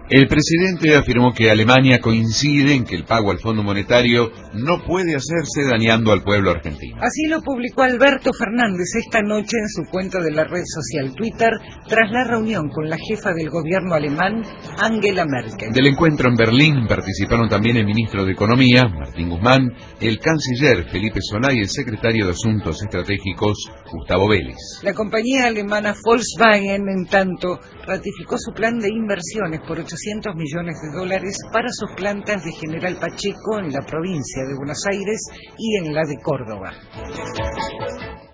El presidente afirmó que Alemania coincide en que el pago al Fondo Monetario no puede hacerse dañando al pueblo argentino. Así lo publicó Alberto Fernández esta noche en su cuenta de la red social Twitter, tras la reunión con la jefa del gobierno alemán, Angela Merkel. Del encuentro en Berlín participaron también el ministro de Economía, Martín Guzmán, el canciller Felipe Solá y el secretario de Asuntos Estratégicos, Gustavo Vélez. La compañía alemana Volkswagen, en tanto, ratificó su plan de inversiones por $800 millones para sus plantas de General Pacheco en la provincia de Buenos Aires y en la de Córdoba.